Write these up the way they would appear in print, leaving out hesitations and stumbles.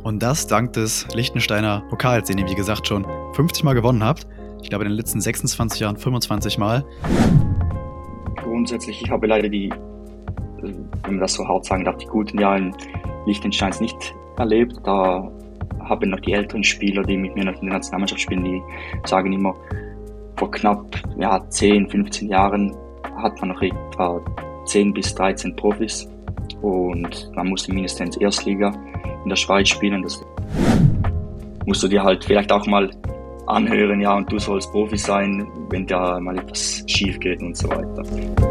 Und das dank des Liechtensteiner Pokals, den ihr, wie gesagt, schon 50 Mal gewonnen habt. Ich glaube, in den letzten 26 Jahren 25 Mal. Grundsätzlich, ich habe leider wenn man das so hart sagen darf, die guten Jahre Liechtensteins nicht erlebt. Da haben noch die älteren Spieler, die mit mir noch in der Nationalmannschaft spielen, die sagen immer, vor knapp 10, 15 Jahren hat man noch etwa 10 bis 13 Profis und man musste mindestens Erstliga in der Schweiz spielen. Das musst du dir halt vielleicht auch mal anhören, ja, und du sollst Profi sein, wenn da mal etwas schief geht und so weiter.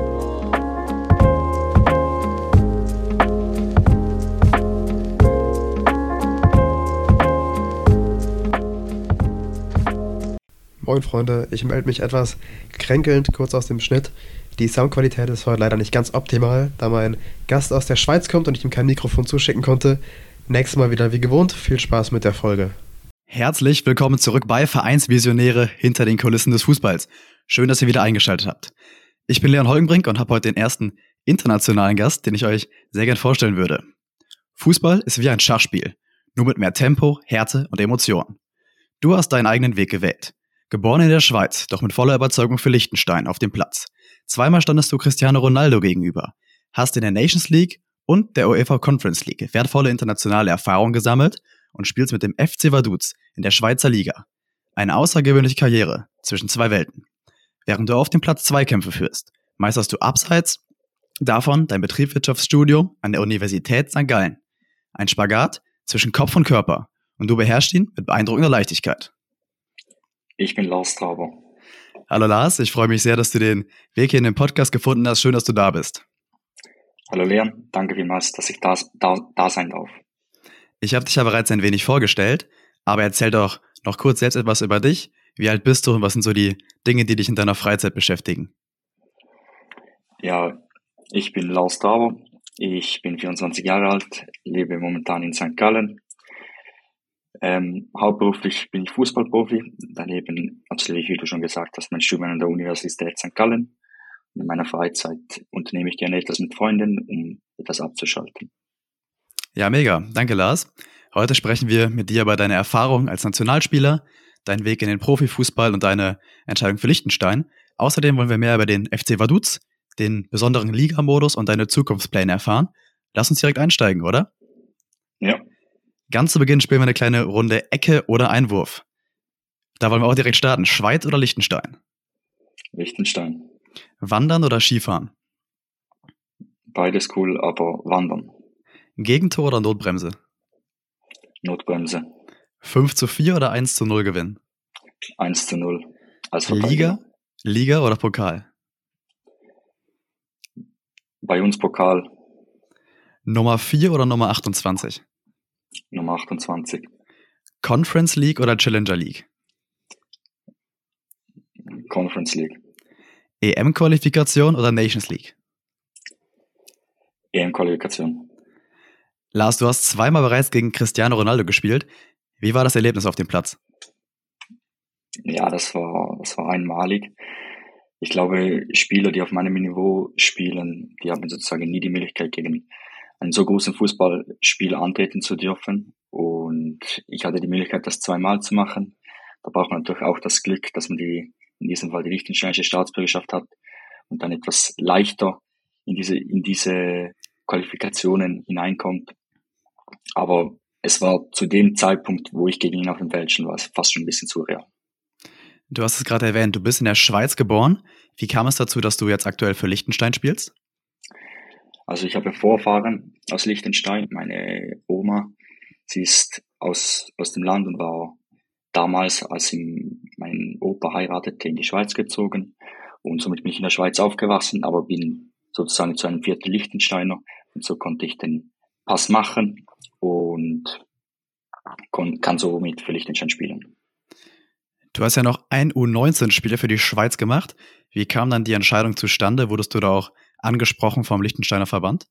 Moin Freunde, ich melde mich etwas kränkelnd kurz aus dem Schnitt. Die Soundqualität ist heute leider nicht ganz optimal, da mein Gast aus der Schweiz kommt und ich ihm kein Mikrofon zuschicken konnte. Nächstes Mal wieder wie gewohnt, viel Spaß mit der Folge. Herzlich willkommen zurück bei Vereinsvisionäre hinter den Kulissen des Fußballs. Schön, dass ihr wieder eingeschaltet habt. Ich bin Leon Holgenbrink und habe heute den ersten internationalen Gast, den ich euch sehr gern vorstellen würde. Fußball ist wie ein Schachspiel, nur mit mehr Tempo, Härte und Emotionen. Du hast deinen eigenen Weg gewählt. Geboren in der Schweiz, doch mit voller Überzeugung für Liechtenstein auf dem Platz. Zweimal standest du Cristiano Ronaldo gegenüber, hast in der Nations League und der UEFA Conference League wertvolle internationale Erfahrung gesammelt und spielst mit dem FC Vaduz in der Schweizer Liga. Eine außergewöhnliche Karriere zwischen zwei Welten. Während du auf dem Platz Zweikämpfe führst, meisterst du abseits davon dein Betriebswirtschaftsstudium an der Universität St. Gallen. Ein Spagat zwischen Kopf und Körper und du beherrschst ihn mit beeindruckender Leichtigkeit. Ich bin Lars Traber. Hallo Lars, ich freue mich sehr, dass du den Weg hier in den Podcast gefunden hast. Schön, dass du da bist. Hallo Leon, danke vielmals, dass ich da sein darf. Ich habe dich ja bereits ein wenig vorgestellt, aber erzähl doch noch kurz selbst etwas über dich. Wie alt bist du und was sind so die Dinge, die dich in deiner Freizeit beschäftigen? Ja, ich bin Lars Traber, ich bin 24 Jahre alt, lebe momentan in St. Gallen. Hauptberuflich bin ich Fußballprofi, daneben absolviere ich, wie du schon gesagt hast, mein Studium an der Universität St. Gallen. In meiner Freizeit unternehme ich gerne etwas mit Freunden, um etwas abzuschalten. Ja, mega. Danke, Lars. Heute sprechen wir mit dir über deine Erfahrung als Nationalspieler, deinen Weg in den Profifußball und deine Entscheidung für Liechtenstein. Außerdem wollen wir mehr über den FC Vaduz, den besonderen Ligamodus und deine Zukunftspläne erfahren. Lass uns direkt einsteigen, oder? Ja. Ganz zu Beginn spielen wir eine kleine Runde Ecke oder Einwurf. Da wollen wir auch direkt starten. Schweiz oder Liechtenstein? Liechtenstein. Wandern oder Skifahren? Beides cool, aber Wandern. Gegentor oder Notbremse? Notbremse. 5:4 oder 1:0 Gewinn? 1:0. Als Verteidiger. Liga oder Pokal? Bei uns Pokal. Nummer 4 oder Nummer 28? Nummer 28. Conference League oder Challenger League? Conference League. EM-Qualifikation oder Nations League? EM-Qualifikation. Lars, du hast zweimal bereits gegen Cristiano Ronaldo gespielt. Wie war das Erlebnis auf dem Platz? Ja, das war einmalig. Ich glaube, Spieler, die auf meinem Niveau spielen, die haben sozusagen nie die Möglichkeit, gegen einen so großen Fußballspieler antreten zu dürfen. Und ich hatte die Möglichkeit, das zweimal zu machen. Da braucht man natürlich auch das Glück, dass man in diesem Fall die liechtensteinische Staatsbürgerschaft hat und dann etwas leichter in diese Qualifikationen hineinkommt. Aber es war zu dem Zeitpunkt, wo ich gegen ihn auf dem Feld stand, war es fast schon ein bisschen surreal. Du hast es gerade erwähnt, du bist in der Schweiz geboren. Wie kam es dazu, dass du jetzt aktuell für Liechtenstein spielst? Also ich habe Vorfahren aus Liechtenstein. Meine Oma, sie ist aus dem Land und war damals, als mein Opa heiratete, in die Schweiz gezogen. Und somit bin ich in der Schweiz aufgewachsen, aber bin sozusagen zu einem Viertel Liechtensteiner. Und so konnte ich den Pass machen und kann somit für Liechtenstein spielen. Du hast ja noch ein U19-Spiel für die Schweiz gemacht. Wie kam dann die Entscheidung zustande? Wurdest du da auch angesprochen vom Liechtensteiner Verband?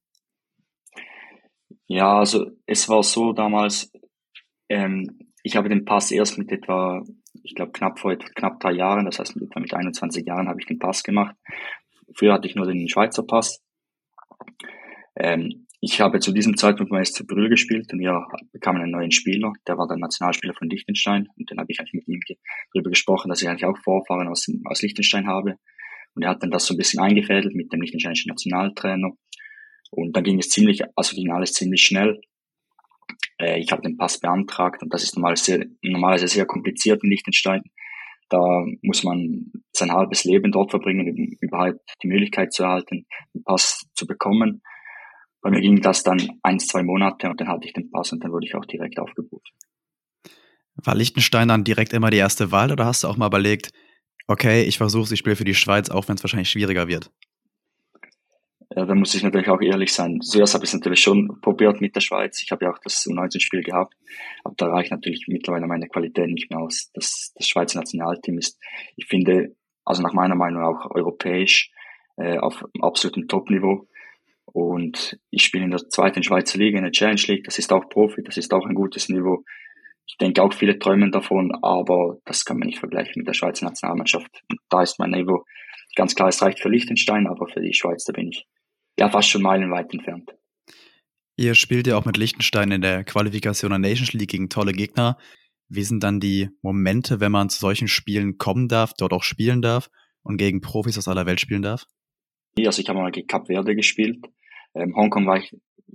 Ja, also es war so damals, ich habe den Pass erst mit etwa, ich glaube knapp 3 Jahren, das heißt mit 21 Jahren habe ich den Pass gemacht. Früher hatte ich nur den Schweizer Pass. Ich habe zu diesem Zeitpunkt bei SC Brühl gespielt und wir bekamen einen neuen Spieler, der war der Nationalspieler von Liechtenstein und dann habe ich eigentlich mit ihm darüber gesprochen, dass ich eigentlich auch Vorfahren aus Liechtenstein habe und er hat dann das so ein bisschen eingefädelt mit dem liechtensteinischen Nationaltrainer und dann ging alles ziemlich schnell. Ich habe den Pass beantragt und das ist normalerweise sehr kompliziert in Liechtenstein. Da muss man sein halbes Leben dort verbringen, um überhaupt die Möglichkeit zu erhalten, den Pass zu bekommen. Bei mir ging das dann 1-2 Monate und dann hatte ich den Pass und dann wurde ich auch direkt aufgebucht. War Liechtenstein dann direkt immer die erste Wahl oder hast du auch mal überlegt, okay, ich versuche, ich spiele für die Schweiz, auch wenn es wahrscheinlich schwieriger wird? Da muss ich natürlich auch ehrlich sein. Zuerst habe ich es natürlich schon probiert mit der Schweiz. Ich habe ja auch das U19-Spiel gehabt, aber da reicht natürlich mittlerweile meine Qualität nicht mehr aus. Das Schweizer Nationalteam ist, ich finde, also nach meiner Meinung auch europäisch auf absolutem Top-Niveau. Und ich spiele in der zweiten Schweizer Liga, in der Challenge League. Das ist auch Profi, das ist auch ein gutes Niveau. Ich denke auch viele träumen davon, aber das kann man nicht vergleichen mit der Schweizer Nationalmannschaft. Und da ist mein Niveau ganz klar, es reicht für Liechtenstein, aber für die Schweiz, da bin ich ja fast schon meilenweit entfernt. Ihr spielt ja auch mit Liechtenstein in der Qualifikation der Nations League gegen tolle Gegner. Wie sind dann die Momente, wenn man zu solchen Spielen kommen darf, dort auch spielen darf und gegen Profis aus aller Welt spielen darf? Also ich habe mal gegen Kap Verde gespielt. Hongkong war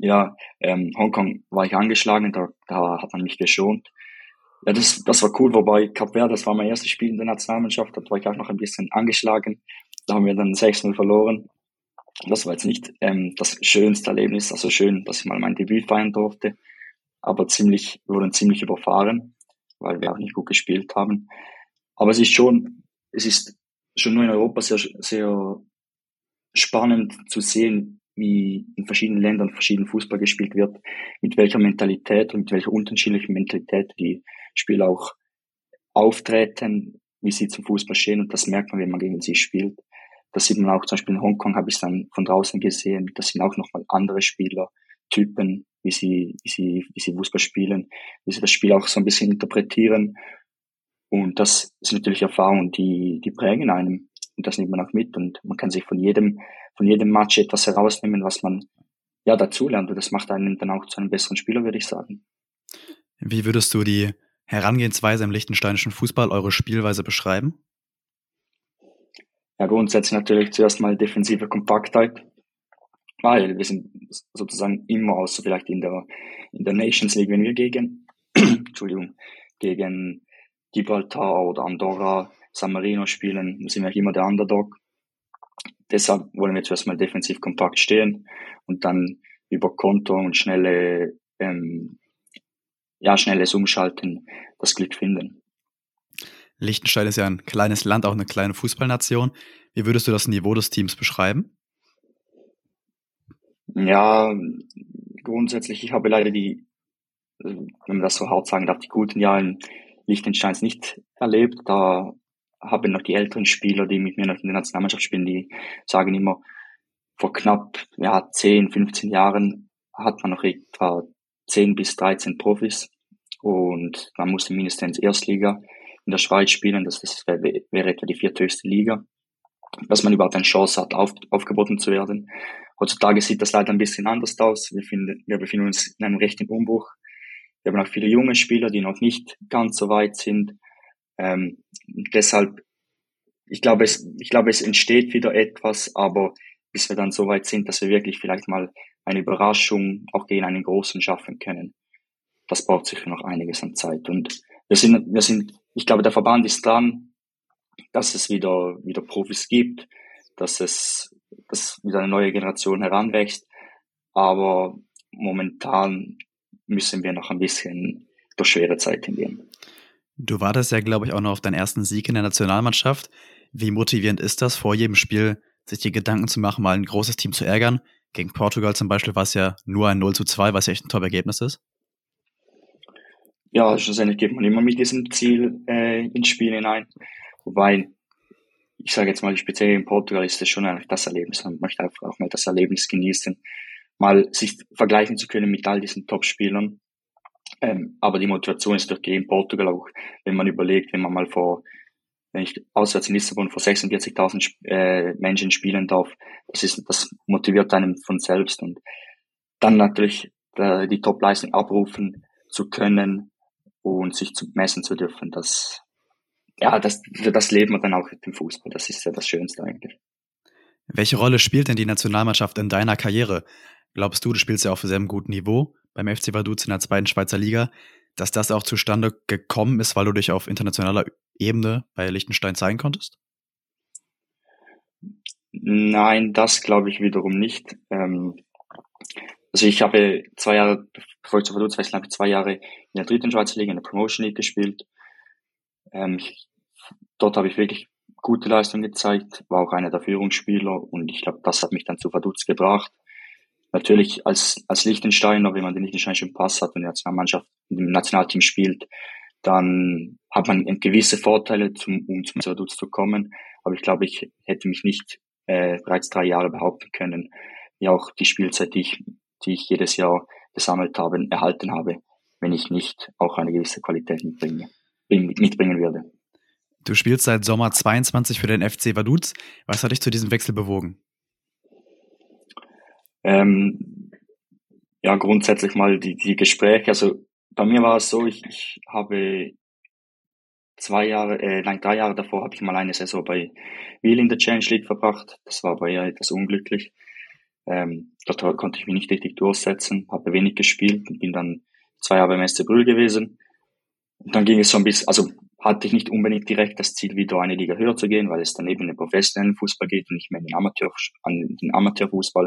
ich angeschlagen, da hat man mich geschont. Ja, das war cool, wobei Kap Verde, das war mein erstes Spiel in der Nationalmannschaft, da war ich auch noch ein bisschen angeschlagen. Da haben wir dann 6-0 verloren. Das war jetzt nicht das schönste Erlebnis, also schön, dass ich mal mein Debüt feiern durfte, aber wir wurden ziemlich überfahren, weil wir auch nicht gut gespielt haben. Aber es ist schon nur in Europa sehr, sehr spannend zu sehen, wie in verschiedenen Ländern verschieden Fußball gespielt wird, mit welcher Mentalität und mit welcher unterschiedlichen Mentalität die Spieler auch auftreten, wie sie zum Fußball stehen, und das merkt man, wenn man gegen sie spielt. Das sieht man auch zum Beispiel in Hongkong, habe ich es dann von draußen gesehen. Das sind auch nochmal andere Spielertypen, wie sie Fußball spielen, wie sie das Spiel auch so ein bisschen interpretieren. Und das ist natürlich Erfahrungen, die prägen einem. Und das nimmt man auch mit. Und man kann sich von jedem Match etwas herausnehmen, was man ja dazulernt. Und das macht einen dann auch zu einem besseren Spieler, würde ich sagen. Wie würdest du die Herangehensweise im liechtensteinischen Fußball, eure Spielweise beschreiben? Ja, grundsätzlich natürlich zuerst mal defensive Kompaktheit, weil wir sind sozusagen immer, außer vielleicht in der Nations League, wenn wir gegen Gibraltar oder Andorra, San Marino spielen, sind wir immer der Underdog. Deshalb wollen wir zuerst mal defensiv kompakt stehen und dann über Konter und schnelles Umschalten das Glück finden. Liechtenstein ist ja ein kleines Land, auch eine kleine Fußballnation. Wie würdest du das Niveau des Teams beschreiben? Ja, grundsätzlich, ich habe leider wenn man das so hart sagen darf, die guten Jahre in Liechtensteins nicht erlebt. Da haben noch die älteren Spieler, die mit mir noch in der Nationalmannschaft spielen, die sagen immer, vor knapp 10, 15 Jahren hat man noch etwa 10 bis 13 Profis und man musste mindestens Erstliga in der Schweiz spielen, das wäre etwa die vierthöchste Liga, dass man überhaupt eine Chance hat, aufgeboten zu werden. Heutzutage sieht das leider ein bisschen anders aus. Wir befinden uns in einem rechten Umbruch. Wir haben auch viele junge Spieler, die noch nicht ganz so weit sind. Deshalb, ich glaube, es entsteht wieder etwas, aber bis wir dann so weit sind, dass wir wirklich vielleicht mal eine Überraschung auch gegen einen Großen schaffen können, das braucht sicher noch einiges an Zeit. Und ich glaube, der Verband ist dran, dass es wieder Profis gibt, dass wieder eine neue Generation heranwächst. Aber momentan müssen wir noch ein bisschen durch schwere Zeit hingehen. Du wartest ja, glaube ich, auch noch auf deinen ersten Sieg in der Nationalmannschaft. Wie motivierend ist das, vor jedem Spiel sich die Gedanken zu machen, mal ein großes Team zu ärgern? Gegen Portugal zum Beispiel war es ja nur ein 0-2, was ja echt ein Top-Ergebnis ist. Ja, schlussendlich geht man immer mit diesem Ziel ins Spiel hinein. Wobei, ich sage jetzt mal, speziell in Portugal ist das schon eigentlich das Erlebnis. Man möchte einfach auch mal das Erlebnis genießen, mal sich vergleichen zu können mit all diesen Top-Spielern. Aber die Motivation ist durch gegen Portugal auch, wenn man überlegt, wenn ich auswärts in Lissabon vor 46.000 Menschen spielen darf, das motiviert einem von selbst. Und dann natürlich die Top-Leistung abrufen zu können und sich zu messen zu dürfen, für das leben wir dann auch im Fußball. Das ist ja das Schönste eigentlich. Welche Rolle spielt denn die Nationalmannschaft in deiner Karriere? Glaubst du spielst ja auf sehr gutem Niveau beim FC Vaduz in der 2. Schweizer Liga, dass das auch zustande gekommen ist, weil du dich auf internationaler Ebene bei Liechtenstein zeigen konntest? Nein, das glaube ich wiederum nicht. Also ich habe 2 Jahre, bevor ich zu Vaduz wechselte, habe ich 2 Jahre in der 3. Schweizer Liga, in der Promotion League gespielt. Dort habe ich wirklich gute Leistung gezeigt, war auch einer der Führungsspieler und ich glaube, das hat mich dann zu Vaduz gebracht. Natürlich als Liechtensteiner, wenn man den liechtensteinischen Pass hat und die Nationalmannschaft im Nationalteam spielt, dann hat man gewisse Vorteile, um zum Vaduz zu kommen. Aber ich glaube, ich hätte mich nicht bereits 3 Jahre behaupten können, wie auch die Spielzeit, die ich jedes Jahr gesammelt habe, erhalten habe, wenn ich nicht auch eine gewisse Qualität mitbringen würde. Du spielst seit Sommer 22 für den FC Vaduz. Was hat dich zu diesem Wechsel bewogen? Ja, grundsätzlich mal die Gespräche. Also bei mir war es so, ich habe 3 Jahre davor habe ich mal eine Saison bei Wiel in der Challenge League verbracht. Das war aber eher etwas unglücklich. Dort konnte ich mich nicht richtig durchsetzen, habe wenig gespielt und bin dann 2 Jahre beim SC Brühl gewesen. Und dann ging es so ein bisschen, also hatte ich nicht unbedingt direkt das Ziel, wieder eine Liga höher zu gehen, weil es dann eben in den professionellen Fußball geht und nicht mehr in den Amateurfußball.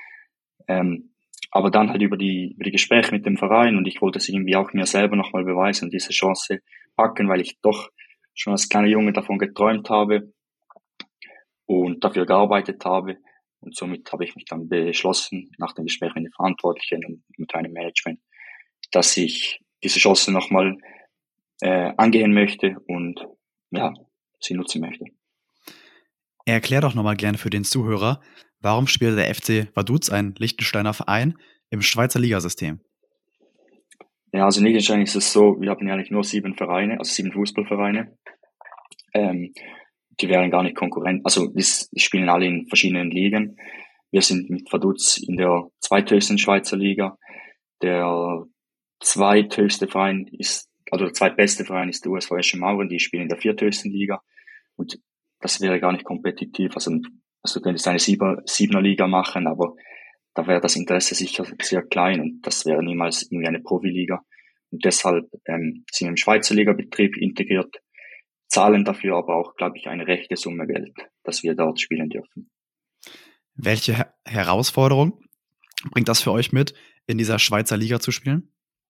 Aber dann halt über die Gespräche mit dem Verein und ich wollte es irgendwie auch mir selber nochmal beweisen und diese Chance packen, weil ich doch schon als kleiner Junge davon geträumt habe und dafür gearbeitet habe. Und somit habe ich mich dann beschlossen, nach den Gesprächen mit den Verantwortlichen und mit meinem Management, dass ich diese Chance nochmal angehen möchte und ja, sie nutzen möchte. Erklär doch nochmal gerne für den Zuhörer, warum spielt der FC Vaduz, ein Liechtensteiner Verein, im Schweizer Ligasystem? Ja, also in Liechtenstein ist es so, wir haben ja eigentlich nur 7 Vereine, also 7 Fußballvereine. Die wären gar nicht Konkurrent, also die spielen alle in verschiedenen Ligen. Wir sind mit Vaduz in der zweithöchsten Schweizer Liga. Der zweithöchste Verein der zweitbeste Verein ist der USV Eschen Mauren, die spielen in der 4. Liga. Und das wäre gar nicht kompetitiv. Also du könntest eine 7er Liga machen, aber da wäre das Interesse sicher sehr klein und das wäre niemals irgendwie eine Profiliga. Und deshalb sind wir im Schweizer Ligabetrieb integriert, zahlen dafür aber auch, glaube ich, eine rechte Summe Geld, dass wir dort spielen dürfen. Welche Herausforderung bringt das für euch mit, in dieser Schweizer Liga zu spielen?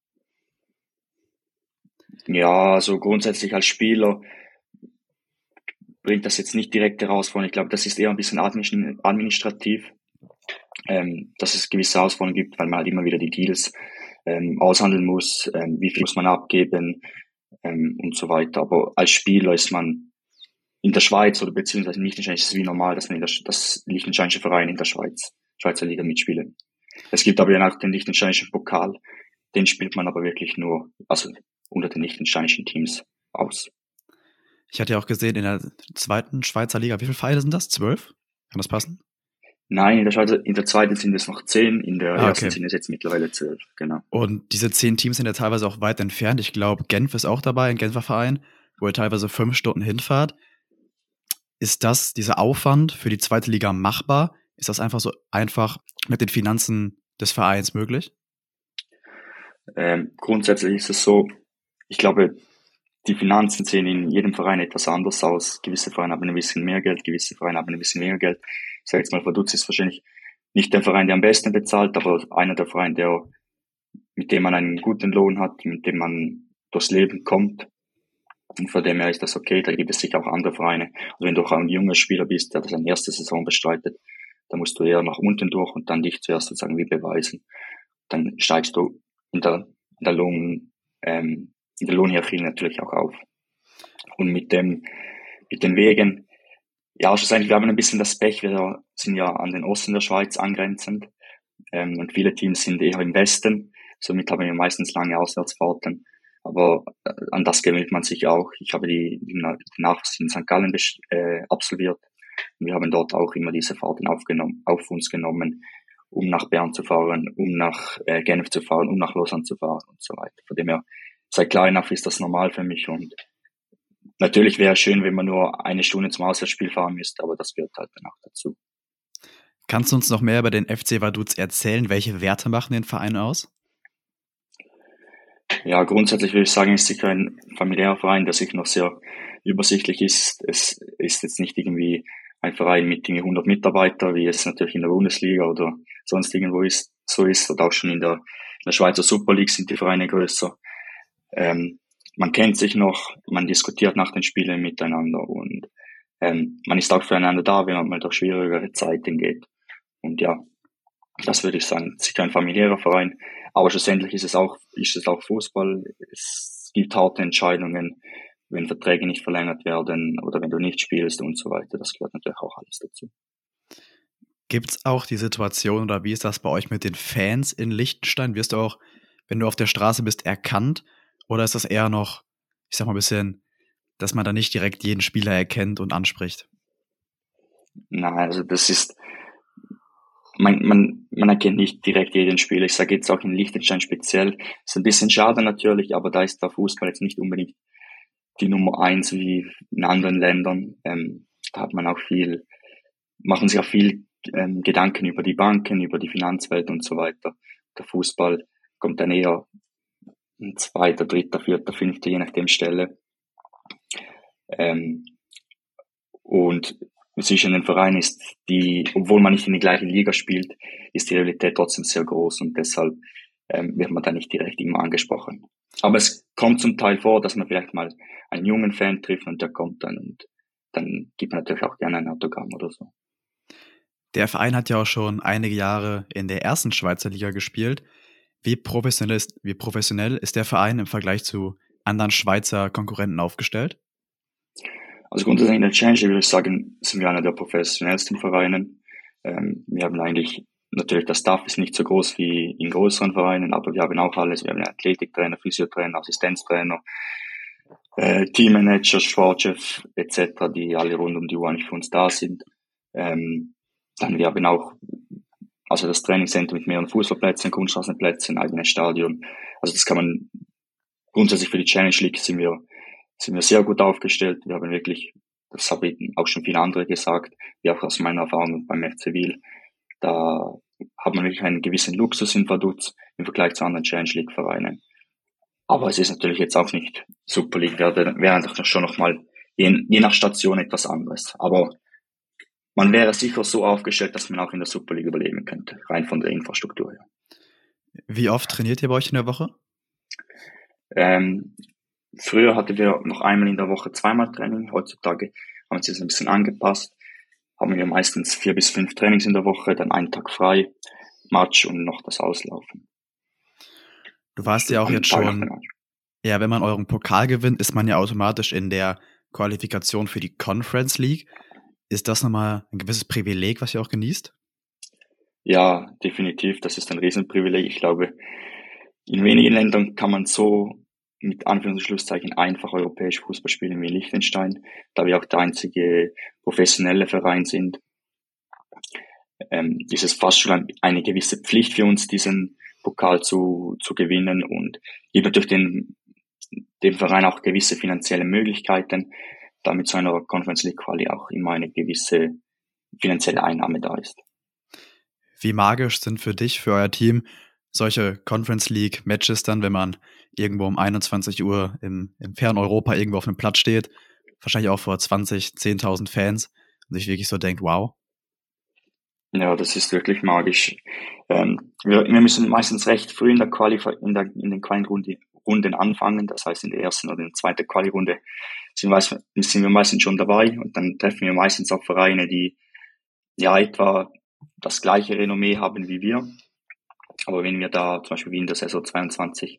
Ja, also grundsätzlich als Spieler bringt das jetzt nicht direkt Herausforderungen. Ich glaube, das ist eher ein bisschen administrativ, dass es gewisse Herausforderungen gibt, weil man halt immer wieder die Deals aushandeln muss, wie viel muss man abgeben und so weiter. Aber als Spieler ist man in der Schweiz oder beziehungsweise in Liechtenstein ist es wie normal, dass man das liechtensteinische Verein in der Schweizer Liga mitspielen. Es gibt aber ja auch den liechtensteinischen Pokal, den spielt man aber wirklich nur, also unter den liechtensteinischen Teams aus. Ich hatte ja auch gesehen, in der 2. Schweizer Liga, wie viele Vereine sind das? 12? Kann das passen? Nein, in der 2. sind es noch 10, in der 1. sind es jetzt mittlerweile 12, genau. Und diese 10 Teams sind ja teilweise auch weit entfernt. Ich glaube, Genf ist auch dabei, ein Genfer Verein, wo ihr teilweise 5 Stunden hinfahrt. Ist dieser Aufwand für die 2. Liga machbar? Ist das einfach so einfach mit den Finanzen des Vereins möglich? Grundsätzlich ist es so, ich glaube, die Finanzen sehen in jedem Verein etwas anders aus. Gewisse Vereine haben ein bisschen mehr Geld, gewisse Vereine haben ein bisschen weniger Geld. Ich sage jetzt mal, Vaduz ist wahrscheinlich nicht der Verein, der am besten bezahlt, aber einer der Vereine, mit dem man einen guten Lohn hat, mit dem man durchs Leben kommt. Und von dem her ist das okay, da gibt es sicher auch andere Vereine. Also wenn du auch ein junger Spieler bist, der seine erste Saison bestreitet, dann musst du eher nach unten durch und dann dich zuerst sozusagen wie beweisen. Dann steigst du in der Lohnhierarchie natürlich auch auf. Und mit den Wegen, ja, schlussendlich, wir haben ein bisschen das Pech, wir sind ja an den Osten der Schweiz angrenzend, und viele Teams sind eher im Westen, somit haben wir meistens lange Auswärtsfahrten, aber an das gewöhnt man sich auch. Ich habe die Nachwuchs in St. Gallen absolviert und wir haben dort auch immer diese Fahrten auf uns genommen um nach Bern zu fahren, um nach Genf zu fahren, um nach Lausanne zu fahren und so weiter. Von dem her, seit klein auf ist das normal für mich und natürlich wäre es schön, wenn man nur eine Stunde zum Auswärtsspiel fahren müsste, aber das gehört halt danach dazu. Kannst du uns noch mehr über den FC Vaduz erzählen? Welche Werte machen den Verein aus? Ja, grundsätzlich würde ich sagen, ist sicher ein familiärer Verein, der sicher noch sehr übersichtlich ist. Es ist jetzt nicht irgendwie ein Verein mit 100 Mitarbeitern, wie es natürlich in der Bundesliga oder sonst irgendwo ist, oder auch schon in der Schweizer Super League sind die Vereine größer. Man kennt sich noch, man diskutiert nach den Spielen miteinander und man ist auch füreinander da, wenn man mal durch schwierigere Zeiten geht. Und ja, das würde ich sagen, sicher ein familiärer Verein, aber schlussendlich ist es auch Fußball. Es gibt harte Entscheidungen, wenn Verträge nicht verlängert werden oder wenn du nicht spielst und so weiter. Das gehört natürlich auch alles dazu. Gibt es auch die Situation oder wie ist das bei euch mit den Fans in Liechtenstein? Wirst du auch, wenn du auf der Straße bist, erkannt? Oder ist das eher noch, ich sag mal ein bisschen, dass man da nicht direkt jeden Spieler erkennt und anspricht? Nein, also das ist, man erkennt nicht direkt jeden Spieler. Ich sage jetzt auch in Liechtenstein speziell. Ist ein bisschen schade natürlich, aber da ist der Fußball jetzt nicht unbedingt die Nummer 1 wie in anderen Ländern. Da hat man auch machen sich auch viel Gedanken über die Banken, über die Finanzwelt und so weiter. Der Fußball kommt dann eher an 2., 3., 4., 5., je nachdem Stelle. Und zwischen den Vereinen ist obwohl man nicht in die gleiche Liga spielt, ist die Realität trotzdem sehr groß und deshalb wird man da nicht direkt immer angesprochen. Aber es kommt zum Teil vor, dass man vielleicht mal einen jungen Fan trifft und der kommt dann und dann gibt man natürlich auch gerne ein Autogramm oder so. Der Verein hat ja auch schon einige Jahre in der ersten Schweizer Liga gespielt. Wie professionell ist der Verein im Vergleich zu anderen Schweizer Konkurrenten aufgestellt? Also grundsätzlich in der Challenge würde ich sagen, sind wir einer der professionellsten Vereine. Wir haben eigentlich, natürlich der Staff ist nicht so groß wie in größeren Vereinen, aber wir haben auch alles. Wir haben einen Athletiktrainer, Physiotrainer, Assistenztrainer, Teammanager, Sportchef etc., die alle rund um die Uhr eigentlich für uns da sind. Dann wir haben auch also das Trainingscenter mit mehreren Fußballplätzen, Kunststraßenplätzen, eigenes Stadion. Also das kann man grundsätzlich für die Challenge League sind wir sehr gut aufgestellt. Wir haben wirklich, das habe ich auch schon viele andere gesagt, wie auch aus meiner Erfahrung beim FC Wil, da hat man wirklich einen gewissen Luxus in Vaduz im Vergleich zu anderen Challenge League Vereinen. Aber es ist natürlich jetzt auch nicht Super League, wäre einfach schon nochmal je nach Station etwas anderes. Aber man wäre sicher so aufgestellt, dass man auch in der Super League überleben könnte, rein von der Infrastruktur her. Wie oft trainiert ihr bei euch in der Woche? Früher hatten wir noch einmal in der Woche 2-mal Training. Heutzutage haben wir es ein bisschen angepasst. Haben wir meistens 4 bis 5 Trainings in der Woche, dann einen Tag frei, Match und noch das Auslaufen. Du warst ja auch jetzt schon, ja, wenn man euren Pokal gewinnt, ist man ja automatisch in der Qualifikation für die Conference League. Ist das nochmal ein gewisses Privileg, was ihr auch genießt? Ja, definitiv. Das ist ein Riesenprivileg. Ich glaube, in wenigen Ländern kann man so mit Anführungs- und Schlusszeichen einfach europäisch Fußball spielen wie in Liechtenstein, da wir auch der einzige professionelle Verein sind. Ist es fast schon eine gewisse Pflicht für uns, diesen Pokal zu gewinnen und gibt natürlich dem Verein auch gewisse finanzielle Möglichkeiten, damit zu einer Conference League Quali auch immer eine gewisse finanzielle Einnahme da ist. Wie magisch sind für dich, für euer Team, solche Conference League Matches dann, wenn man irgendwo um 21 Uhr im fernen Europa irgendwo auf einem Platz steht, wahrscheinlich auch vor 10.000 Fans und sich wirklich so denkt, wow. Ja, das ist wirklich magisch. Wir müssen meistens recht früh in der in den Quali-Runden anfangen, das heißt in der ersten oder in der zweiten Quali-Runde sind wir meistens schon dabei und dann treffen wir meistens auch Vereine, die ja etwa das gleiche Renommee haben wie wir. Aber wenn wir da zum Beispiel wie in der Saison 22,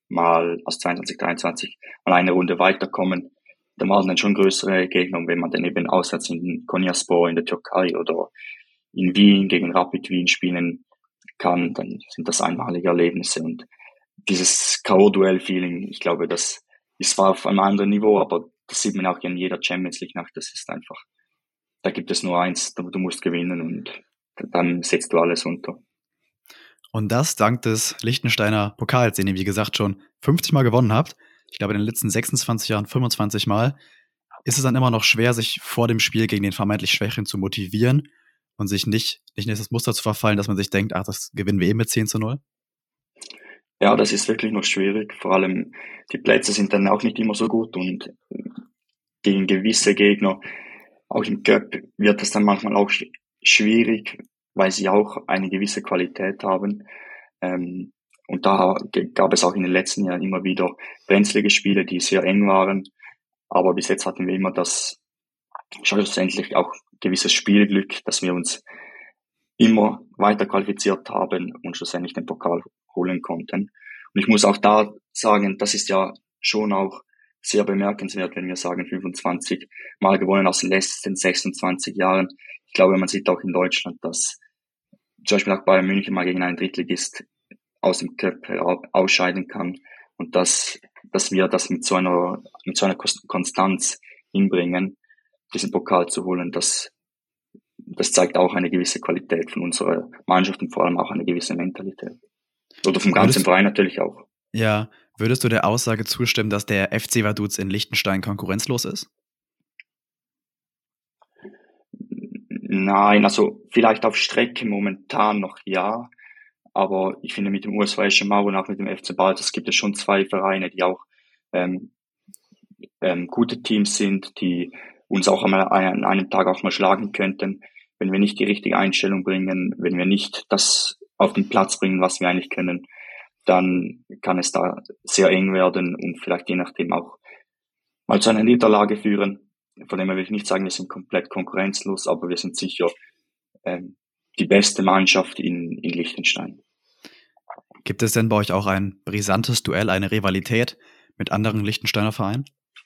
23 mal eine Runde weiterkommen, dann waren dann schon größere Gegner. Und wenn man dann eben auswärts in Konyaspor in der Türkei oder in Wien gegen Rapid Wien spielen kann, dann sind das einmalige Erlebnisse. Und dieses K.O.-Duell-Feeling, ich glaube, das ist zwar auf einem anderen Niveau, aber das sieht man auch in jeder Champions League nach. Das ist einfach, da gibt es nur eins, du musst gewinnen und dann setzt du alles unter. Und das dank des Liechtensteiner Pokals, den ihr, wie gesagt, schon 50 Mal gewonnen habt. Ich glaube, in den letzten 26 Jahren 25 Mal. Ist es dann immer noch schwer, sich vor dem Spiel gegen den vermeintlich Schwächeren zu motivieren und sich nicht in das Muster zu verfallen, dass man sich denkt, ach, das gewinnen wir eh mit 10:0? Ja, das ist wirklich noch schwierig. Vor allem die Plätze sind dann auch nicht immer so gut und gegen gewisse Gegner, auch im Cup, wird es dann manchmal auch schwierig, weil sie auch eine gewisse Qualität haben. Und da gab es auch in den letzten Jahren immer wieder brenzlige Spiele, die sehr eng waren. Aber bis jetzt hatten wir immer das schlussendlich auch gewisses Spielglück, dass wir uns immer weiter qualifiziert haben und schlussendlich den Pokal holen konnten. Und ich muss auch da sagen, das ist ja schon auch sehr bemerkenswert, wenn wir sagen 25 Mal gewonnen aus den letzten 26 Jahren. Ich glaube, man sieht auch in Deutschland, dass zum Beispiel auch Bayern München mal gegen einen Drittligist aus dem Cup ausscheiden kann und dass wir das mit so einer Konstanz hinbringen, diesen Pokal zu holen, das zeigt auch eine gewisse Qualität von unserer Mannschaft und vor allem auch eine gewisse Mentalität. Oder vom ganzen Verein natürlich auch. Ja, würdest du der Aussage zustimmen, dass der FC Vaduz in Liechtenstein konkurrenzlos ist? Nein, also vielleicht auf Strecke momentan noch ja, aber ich finde mit dem USV Eschenmaur und auch mit dem FC Balzers gibt es schon zwei Vereine, die auch gute Teams sind, die uns auch einmal an einem Tag auch mal schlagen könnten, wenn wir nicht die richtige Einstellung bringen, wenn wir nicht das auf den Platz bringen, was wir eigentlich können, dann kann es da sehr eng werden und vielleicht je nachdem auch mal zu einer Niederlage führen. Von dem her will ich nicht sagen, wir sind komplett konkurrenzlos, aber wir sind sicher die beste Mannschaft in Liechtenstein. Gibt es denn bei euch auch ein brisantes Duell, eine Rivalität mit anderen Liechtensteiner Vereinen?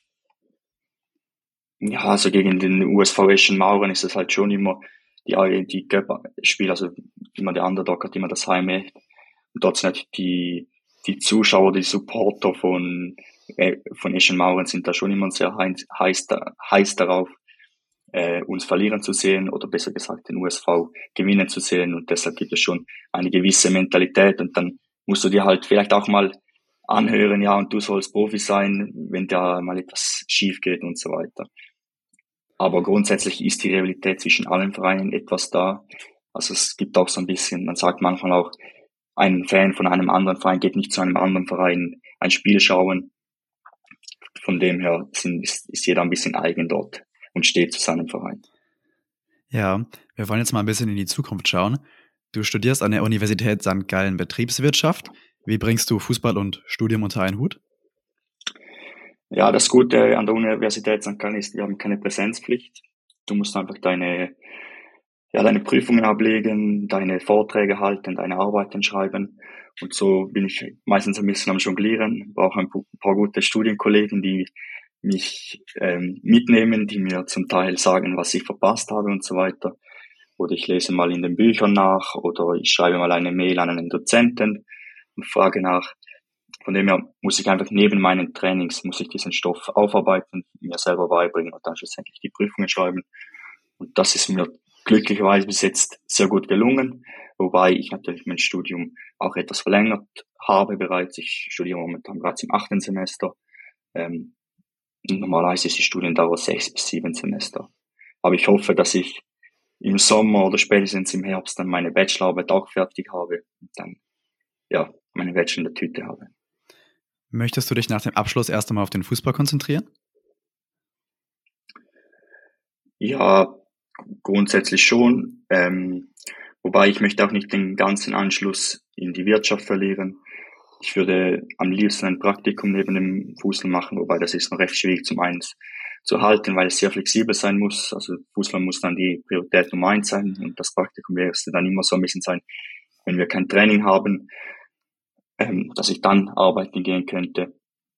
Ja, also gegen den USV Eschenmauren ist es halt schon immer die Cup-Spiele, also immer der Underdog hat immer das Heimrecht. Und dort sind die Zuschauer, die Supporter von Eschenmauren sind da schon immer sehr heiß darauf, uns verlieren zu sehen oder besser gesagt den USV gewinnen zu sehen und deshalb gibt es schon eine gewisse Mentalität und dann musst du dir halt vielleicht auch mal anhören, ja, und du sollst Profi sein, wenn da mal etwas schief geht und so weiter. Aber grundsätzlich ist die Rivalität zwischen allen Vereinen etwas da. Also es gibt auch so ein bisschen, man sagt manchmal auch, ein Fan von einem anderen Verein geht nicht zu einem anderen Verein ein Spiel schauen. Von dem her ist jeder ein bisschen eigen dort und steht zu seinem Verein. Ja, wir wollen jetzt mal ein bisschen in die Zukunft schauen. Du studierst an der Universität St. Gallen Betriebswirtschaft. Wie bringst du Fußball und Studium unter einen Hut? Ja, das Gute an der Universität St. Gallen ist, wir haben keine Präsenzpflicht. Du musst einfach deine Prüfungen ablegen, deine Vorträge halten, deine Arbeiten schreiben. Und so bin ich meistens ein bisschen am Jonglieren, brauche ein paar gute Studienkollegen, die mich mitnehmen, die mir zum Teil sagen, was ich verpasst habe und so weiter. Oder ich lese mal in den Büchern nach oder ich schreibe mal eine Mail an einen Dozenten und frage nach. Von dem her muss ich einfach neben meinen Trainings, muss ich diesen Stoff aufarbeiten, mir selber beibringen und dann schlussendlich die Prüfungen schreiben. Und das ist mir glücklicherweise bis jetzt sehr gut gelungen, wobei ich natürlich mein Studium auch etwas verlängert habe bereits. Ich studiere momentan bereits im 8. Semester. Normalerweise ist die Studiendauer 6 bis 7 Semester. Aber ich hoffe, dass ich im Sommer oder spätestens im Herbst dann meine Bachelorarbeit auch fertig habe und dann meine Bachelor in der Tüte habe. Möchtest du dich nach dem Abschluss erst einmal auf den Fußball konzentrieren? Ja, grundsätzlich schon. Wobei ich möchte auch nicht den ganzen Anschluss in die Wirtschaft verlieren. Ich würde am liebsten ein Praktikum neben dem Fußball machen, wobei das ist noch recht schwierig zum einen zu halten, weil es sehr flexibel sein muss. Also Fußball muss dann die Priorität Nummer 1 sein und das Praktikum wäre es dann immer so ein bisschen sein, wenn wir kein Training haben, dass ich dann arbeiten gehen könnte.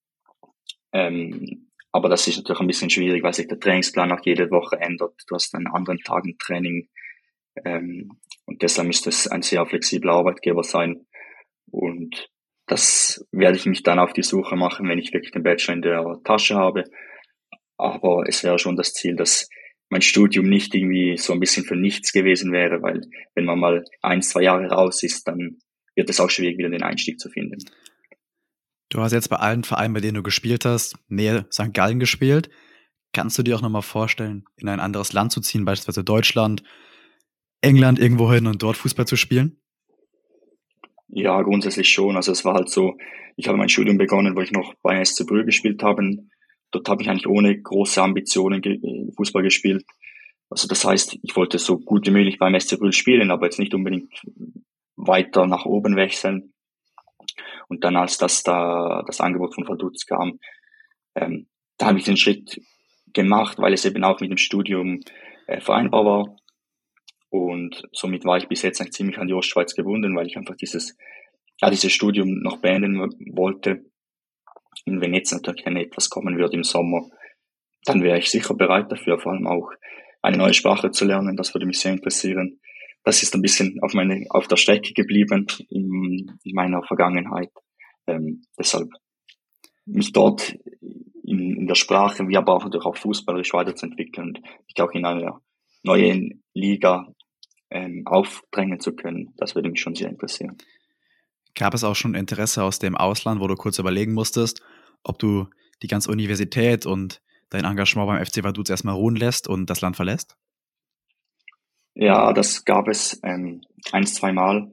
Aber das ist natürlich ein bisschen schwierig, weil sich der Trainingsplan auch jede Woche ändert. Du hast an anderen Tagen Training und deshalb müsste es ein sehr flexibler Arbeitgeber sein. Und das werde ich mich dann auf die Suche machen, wenn ich wirklich den Bachelor in der Tasche habe. Aber es wäre schon das Ziel, dass mein Studium nicht irgendwie so ein bisschen für nichts gewesen wäre, weil wenn man mal 1-2 Jahre raus ist, dann wird es auch schwierig, wieder den Einstieg zu finden. Du hast jetzt bei allen Vereinen, bei denen du gespielt hast, Nähe St. Gallen gespielt. Kannst du dir auch nochmal vorstellen, in ein anderes Land zu ziehen, beispielsweise Deutschland, England irgendwo hin und dort Fußball zu spielen? Ja, grundsätzlich schon. Also es war halt so, ich habe mein Studium begonnen, wo ich noch bei SC Brühl gespielt habe. Dort habe ich eigentlich ohne große Ambitionen Fußball gespielt. Also das heißt, ich wollte so gut wie möglich beim SC Brühl spielen, aber jetzt nicht unbedingt weiter nach oben wechseln. Und dann, als das Angebot von Vaduz kam, da habe ich den Schritt gemacht, weil es eben auch mit dem Studium vereinbar war. Und somit war ich bis jetzt eigentlich ziemlich an die Ostschweiz gebunden, weil ich einfach dieses Studium noch beenden wollte. Und wenn jetzt natürlich etwas kommen würde im Sommer, dann wäre ich sicher bereit dafür, vor allem auch eine neue Sprache zu lernen. Das würde mich sehr interessieren. Das ist ein bisschen auf der Strecke geblieben in meiner Vergangenheit. Deshalb mich dort in der Sprache, wie aber auch natürlich auch fußballerisch weiterzuentwickeln und mich auch in einer neuen Liga aufdrängen zu können. Das würde mich schon sehr interessieren. Gab es auch schon Interesse aus dem Ausland, wo du kurz überlegen musstest, ob du die ganze Universität und dein Engagement beim FC Vaduz erstmal ruhen lässt und das Land verlässt? Ja, das gab es 1-2 Mal.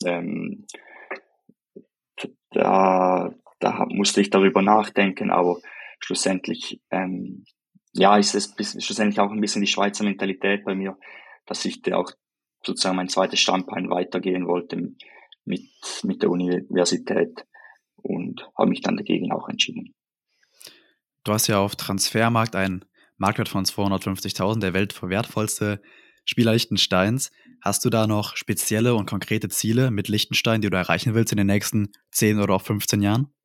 Da musste ich darüber nachdenken, aber schlussendlich ist es schlussendlich auch ein bisschen die Schweizer Mentalität bei mir, dass ich da auch sozusagen mein zweites Standbein weitergehen wollte mit der Universität und habe mich dann dagegen auch entschieden. Du hast ja auf Transfermarkt einen Marktwert von 250.000, der weltwertvollste Spieler Liechtensteins. Hast du da noch spezielle und konkrete Ziele mit Liechtenstein, die du erreichen willst in den nächsten 10 oder auch 15 Jahren?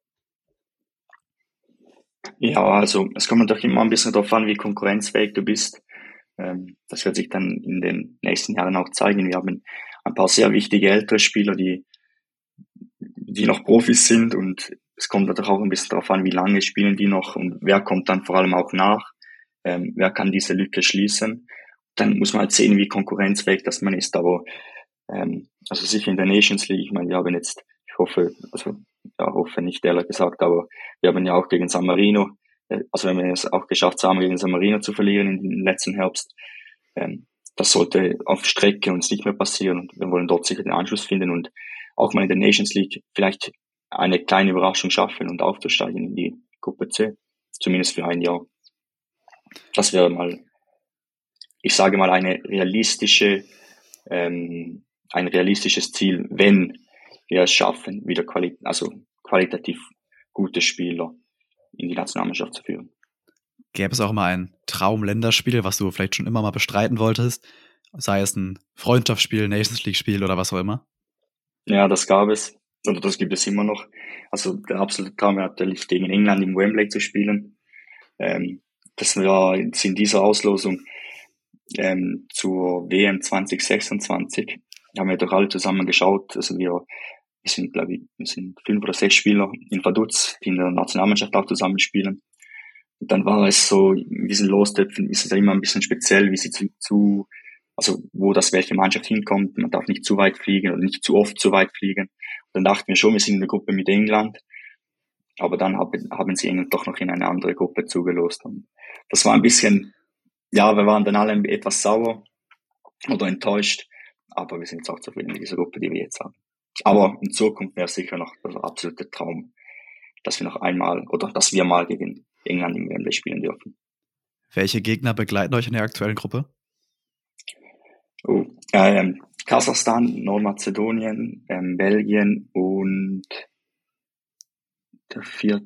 Ja, also es kommt natürlich immer ein bisschen darauf an, wie konkurrenzfähig du bist. Das wird sich dann in den nächsten Jahren auch zeigen. Wir haben ein paar sehr wichtige ältere Spieler, die noch Profis sind, und es kommt natürlich auch ein bisschen darauf an, wie lange spielen die noch und wer kommt dann vor allem auch nach. Wer kann diese Lücke schließen? Dann muss man halt sehen, wie konkurrenzfähig das man ist. Aber also sicher in der Nations League, ich meine, wir haben jetzt, hoffe nicht ehrlich gesagt, aber wir haben ja auch gegen San Marino, also wenn wir es auch geschafft haben, gegen San Marino zu verlieren im letzten Herbst, das sollte auf Strecke uns nicht mehr passieren, und wir wollen dort sicher den Anschluss finden und auch mal in der Nations League vielleicht eine kleine Überraschung schaffen und aufzusteigen in die Gruppe C, zumindest für ein Jahr. Das wäre mal, ich sage mal, ein realistisches Ziel, wenn wir es schaffen, wieder qualitativ gute Spieler in die Nationalmannschaft zu führen. Gäbe es auch mal ein Traum-Länderspiel, was du vielleicht schon immer mal bestreiten wolltest? Sei es ein Freundschaftsspiel, Nations League-Spiel oder was auch immer? Ja, das gab es. Oder das gibt es immer noch. Also der absolute Traum wäre natürlich, gegen England im Wembley zu spielen. Das war jetzt in dieser Auslosung zur WM 2026. Haben wir doch alle zusammen geschaut. Also wir sind 5 oder 6 Spieler in Vaduz, die in der Nationalmannschaft auch zusammen spielen. Und dann war es so, in diesen Lostöpfen ist es ja immer ein bisschen speziell, wie sie also wo welche Mannschaft hinkommt. Man darf nicht zu weit fliegen oder nicht zu oft zu weit fliegen. Und dann dachten wir schon, wir sind in der Gruppe mit England. Aber dann haben sie England doch noch in eine andere Gruppe zugelost. Und das war ein bisschen, ja, wir waren dann alle etwas sauer oder enttäuscht. Aber wir sind jetzt auch zufrieden mit dieser Gruppe, die wir jetzt haben. Aber in Zukunft wäre sicher noch der absolute Traum, dass wir mal gegen England im Wembley spielen dürfen. Welche Gegner begleiten euch in der aktuellen Gruppe? Kasachstan, Nordmazedonien, Belgien und der 4.,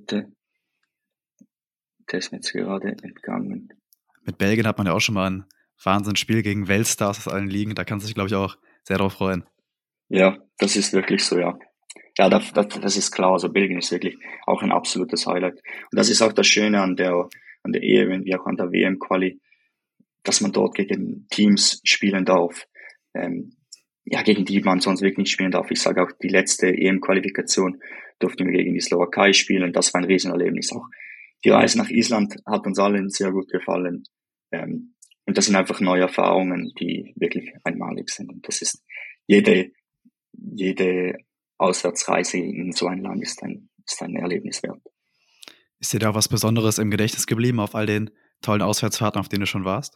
der ist mir jetzt gerade entgangen. Mit Belgien hat man ja auch schon mal ein Wahnsinnsspiel gegen Weltstars aus allen Ligen. Da kannst du dich, glaube ich, auch sehr darauf freuen. Ja, das ist wirklich so, ja. Ja, das ist klar. Also Belgien ist wirklich auch ein absolutes Highlight. Und das ist auch das Schöne an der EM wie auch an der WM-Quali, dass man dort gegen Teams spielen darf, gegen die man sonst wirklich nicht spielen darf. Ich sage auch, die letzte EM-Qualifikation durften wir gegen die Slowakei spielen. Das war ein Riesenerlebnis. Auch die Reise nach Island hat uns allen sehr gut gefallen. Und das sind einfach neue Erfahrungen, die wirklich einmalig sind. Und das ist jede Auswärtsreise in so ein Land ist ein Erlebnis wert. Ist dir da was Besonderes im Gedächtnis geblieben auf all den tollen Auswärtsfahrten, auf denen du schon warst?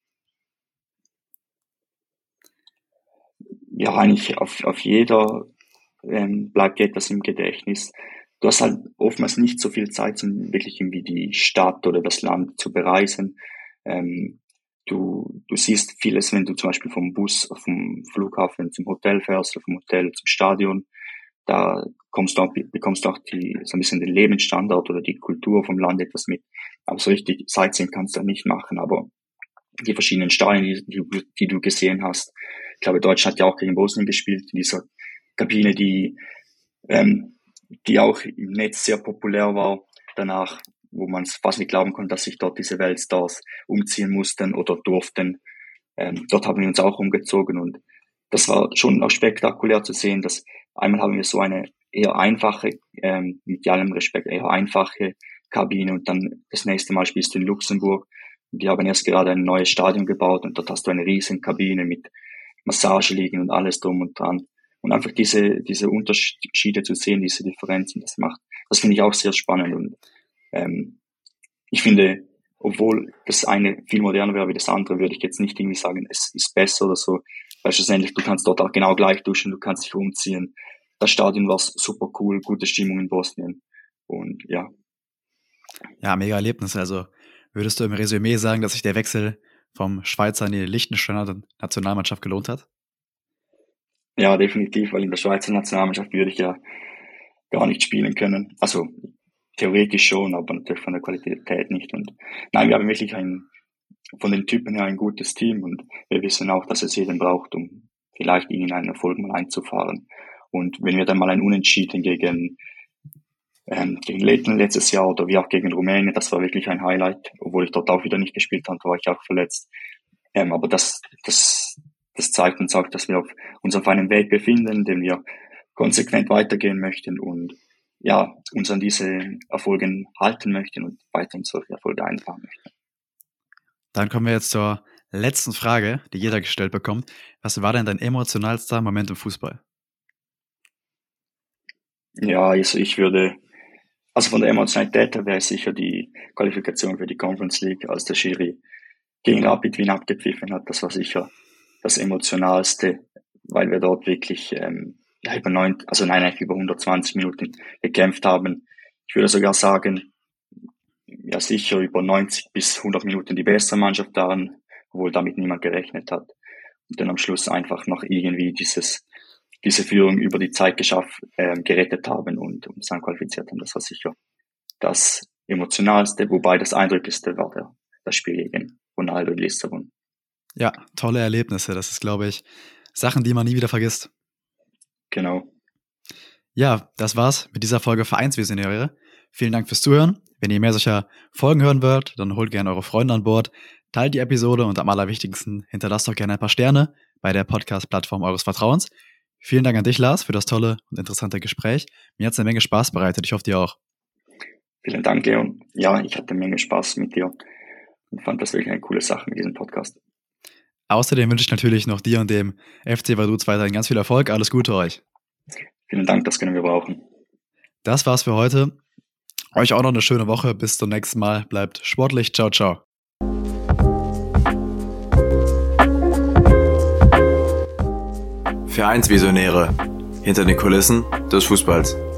Ja, eigentlich auf jeder bleibt etwas im Gedächtnis. Du hast halt oftmals nicht so viel Zeit, um wirklich irgendwie die Stadt oder das Land zu bereisen. Du siehst vieles, wenn du zum Beispiel vom Flughafen zum Hotel fährst oder vom Hotel zum Stadion. Da bekommst du auch so ein bisschen den Lebensstandard oder die Kultur vom Land etwas mit. Aber so richtig Sightseeing kannst du nicht machen. Aber die verschiedenen Stadien, die du gesehen hast, ich glaube, Deutschland hat ja auch gegen Bosnien gespielt, in dieser Kabine, die auch im Netz sehr populär war danach, wo man es fast nicht glauben konnte, dass sich dort diese Weltstars umziehen mussten oder durften. Dort haben wir uns auch umgezogen und das war schon auch spektakulär zu sehen, dass einmal haben wir so eine eher einfache, mit allem Respekt, eher einfache Kabine und dann das nächste Mal spielst du in Luxemburg. Die haben erst gerade ein neues Stadion gebaut und dort hast du eine riesen Kabine mit Massage liegen und alles drum und dran. Und einfach diese Unterschiede zu sehen, diese Differenzen, das finde ich auch sehr spannend. Und ich finde, obwohl das eine viel moderner wäre wie das andere, würde ich jetzt nicht irgendwie sagen, es ist besser oder so. Weil schlussendlich, du kannst dort auch genau gleich duschen, du kannst dich umziehen. Das Stadion war super cool, gute Stimmung in Bosnien. Und ja. Ja, mega Erlebnis. Also würdest du im Resümee sagen, dass sich der Wechsel vom Schweizer in die Liechtensteiner Nationalmannschaft gelohnt hat? Ja, definitiv, weil in der Schweizer Nationalmannschaft würde ich ja gar nicht spielen können. Also theoretisch schon, aber natürlich von der Qualität nicht. Und nein, wir haben wirklich von den Typen her ein gutes Team und wir wissen auch, dass es jeden braucht, um vielleicht in einen Erfolg mal einzufahren. Und wenn wir dann mal ein Unentschieden gegen Lettland letztes Jahr oder wie auch gegen Rumänien, das war wirklich ein Highlight, obwohl ich dort auch wieder nicht gespielt habe, war ich auch verletzt. Aber das zeigt uns auch, dass wir uns auf einem Weg befinden, den wir konsequent weitergehen möchten und ja, uns an diese Erfolge halten möchten und weiterhin solche Erfolge einfahren möchten. Dann kommen wir jetzt zur letzten Frage, die jeder gestellt bekommt. Was war denn dein emotionalster Moment im Fußball? Ja, also von der Emotionalität her wäre sicher die Qualifikation für die Conference League, als der Schiri gegen Rapid Wien abgepfiffen hat. Das war sicher das Emotionalste, weil wir dort wirklich über 120 Minuten gekämpft haben. Ich würde sogar sagen, ja sicher über 90 bis 100 Minuten die bessere Mannschaft waren, obwohl damit niemand gerechnet hat. Und dann am Schluss einfach noch irgendwie diese Führung über die Zeit gerettet haben und uns dann qualifiziert haben. Das war sicher das Emotionalste, wobei das Eindrücklichste war das Spiel gegen Ronaldo in Lissabon. Ja, tolle Erlebnisse. Das ist, glaube ich, Sachen, die man nie wieder vergisst. Genau. Ja, das war's mit dieser Folge Vereinsvisionäre. Vielen Dank fürs Zuhören. Wenn ihr mehr solcher Folgen hören wollt, dann holt gerne eure Freunde an Bord, teilt die Episode und am allerwichtigsten hinterlasst doch gerne ein paar Sterne bei der Podcast-Plattform eures Vertrauens. Vielen Dank an dich, Lars, für das tolle und interessante Gespräch. Mir hat's eine Menge Spaß bereitet. Ich hoffe, dir auch. Vielen Dank, Leon. Ja, ich hatte eine Menge Spaß mit dir und fand das wirklich eine coole Sache mit diesem Podcast. Außerdem wünsche ich natürlich noch dir und dem FC Vaduz weiterhin ganz viel Erfolg. Alles Gute euch. Vielen Dank, das können wir brauchen. Das war's für heute. Euch auch noch eine schöne Woche. Bis zum nächsten Mal. Bleibt sportlich. Ciao, ciao. Vereinsvisionäre hinter den Kulissen des Fußballs.